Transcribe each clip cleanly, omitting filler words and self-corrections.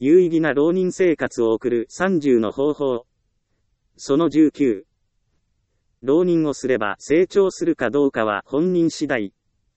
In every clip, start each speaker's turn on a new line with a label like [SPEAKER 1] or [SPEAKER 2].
[SPEAKER 1] 有意義な浪人生活を送る30の方法。その19。浪人をすれば成長するかどうかは本人次第。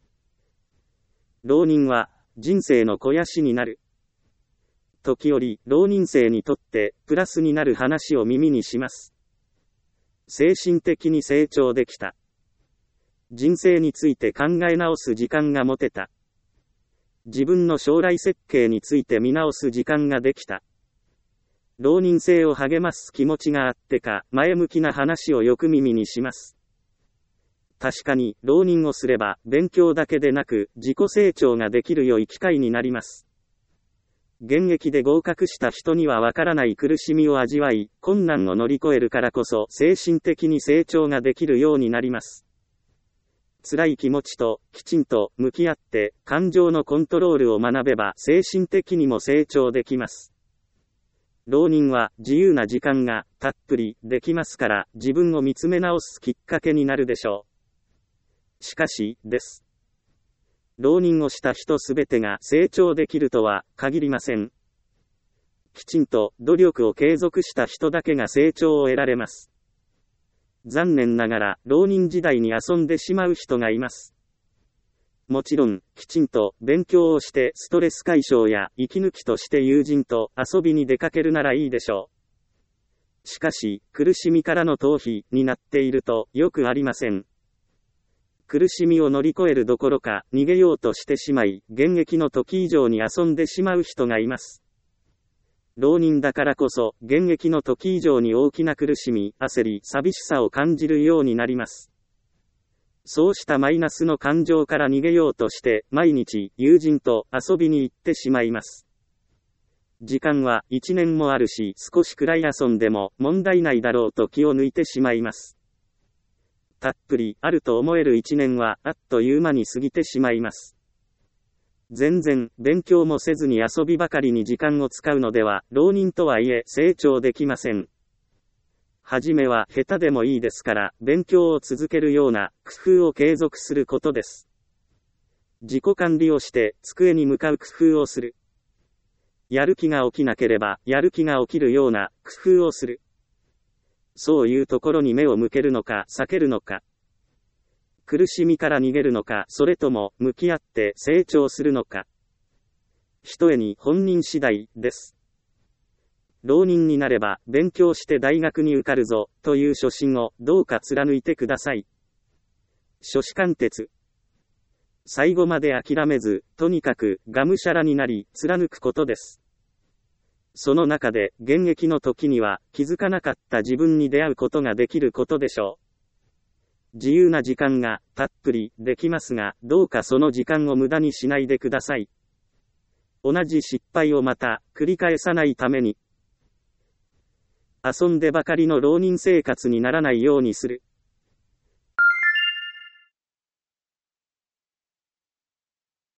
[SPEAKER 1] 浪人は人生の肥やしになる。時折、浪人生にとってプラスになる話を耳にします。精神的に成長できた。人生について考え直す時間が持てた。自分の将来設計について見直す時間ができた。浪人生を励ます気持ちがあってか、前向きな話をよく耳にします。確かに、浪人をすれば、勉強だけでなく、自己成長ができる良い機会になります。現役で合格した人にはわからない苦しみを味わい、困難を乗り越えるからこそ、精神的に成長ができるようになります。辛い気持ちと、きちんと向き合って、感情のコントロールを学べば、精神的にも成長できます。浪人は自由な時間がたっぷりできますから自分を見つめ直すきっかけになるでしょう。しかし、です。浪人をした人すべてが成長できるとは限りません。きちんと努力を継続した人だけが成長を得られます。残念ながら浪人時代に遊んでしまう人がいます。もちろん、きちんと勉強をしてストレス解消や息抜きとして友人と遊びに出かけるならいいでしょう。しかし、苦しみからの逃避になっているとよくありません。苦しみを乗り越えるどころか逃げようとしてしまい、現役の時以上に遊んでしまう人がいます。浪人だからこそ、現役の時以上に大きな苦しみ、焦り、寂しさを感じるようになります。そうしたマイナスの感情から逃げようとして、毎日、友人と遊びに行ってしまいます。時間は1年もあるし、少しくらい遊んでも問題ないだろうと気を抜いてしまいます。たっぷりあると思える1年は、あっという間に過ぎてしまいます。全然、勉強もせずに遊びばかりに時間を使うのでは、浪人とはいえ成長できません。はじめは下手でもいいですから、勉強を続けるような工夫を継続することです。自己管理をして机に向かう工夫をする。やる気が起きなければ、やる気が起きるような工夫をする。そういうところに目を向けるのか避けるのか。苦しみから逃げるのか、それとも向き合って成長するのか。ひとえに本人次第です。浪人になれば勉強して大学に受かるぞという初心をどうか貫いてください。初志貫徹。最後まで諦めず、とにかくがむしゃらになり貫くことです。その中で現役の時には気づかなかった自分に出会うことができることでしょう。自由な時間がたっぷりできますが、どうかその時間を無駄にしないでください。同じ失敗をまた繰り返さないために。遊んでばかりの浪人生活にならないようにする。